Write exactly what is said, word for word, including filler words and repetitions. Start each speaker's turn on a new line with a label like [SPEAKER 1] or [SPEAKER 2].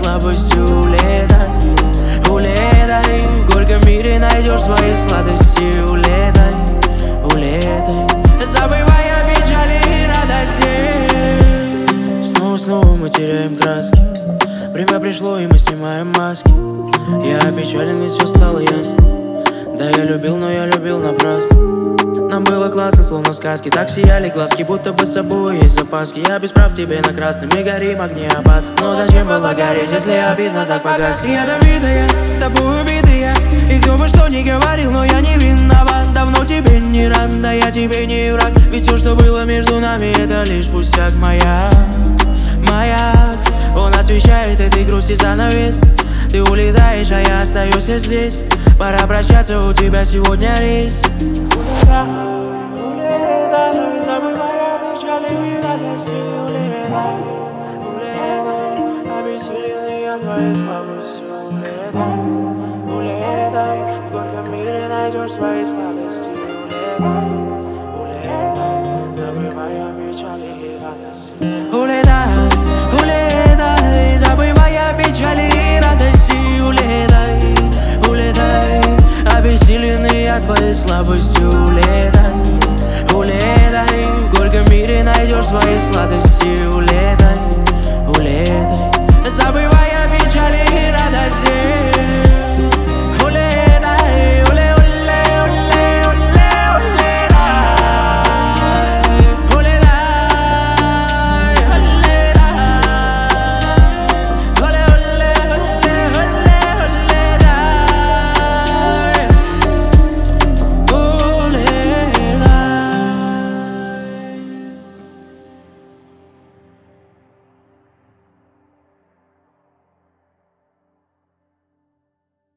[SPEAKER 1] слабости улетай, улетай. В горьком мире найдешь свои сладости, улетай, улетай, забывая печали и радости. Снова, снова мы теряем краски, время пришло и мы снимаем маски. Я опечален, ведь все стало ясно. Да, я любил, но я любил напрасно. Нам было классно, словно сказки. Так сияли глазки, будто бы с собой есть запаски. Я без прав тебе на красный, мы горим, огни опасны. Но зачем было гореть, если обидно так погасли? Я добитая, тобой убитая, и кто бы что ни говорил, но я не виноват. Давно тебе не рад, да я тебе не враг. Ведь все, что было между нами, это лишь пустяк. Маяк, маяк, он освещает этой грусти занавес. Ты улетаешь, а я остаюсь здесь. Пора прощаться, у тебя сегодня рейс. Улетай, улетай, забывая печали и радости. Улетай, улетай, обессиленный от твоей слабости. Улетай, улетай, в горьком мире найдешь свои сладости. Улетай, улетай, забывая печали и радости. Улетай, улетай, забывая печали и радости. Улетай, улетай, обессиленный от твоей слабости. Улетай, улетай, в горьком мире найдешь свои сладости. Улетай, улетай, забывай.